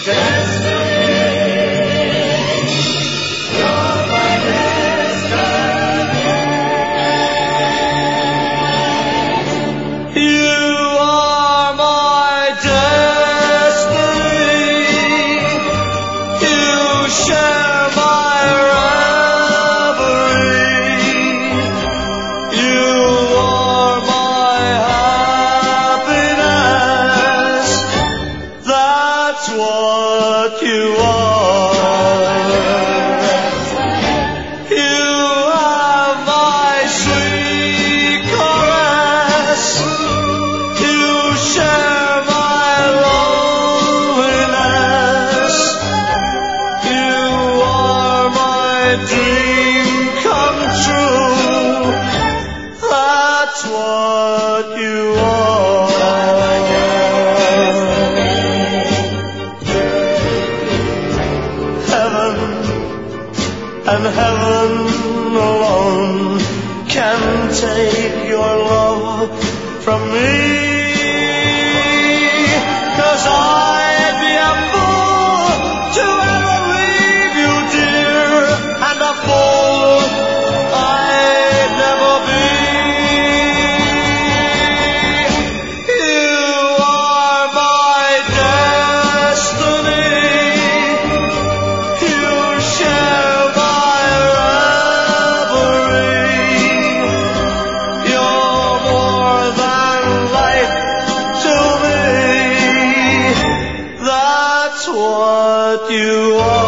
And heaven alone can take your love from me. 'Cause I'd be a fool to ever leave you, dear, and a fool I'd never be. You are my destiny. You share my reverie. You're more than life to me. That's what you are.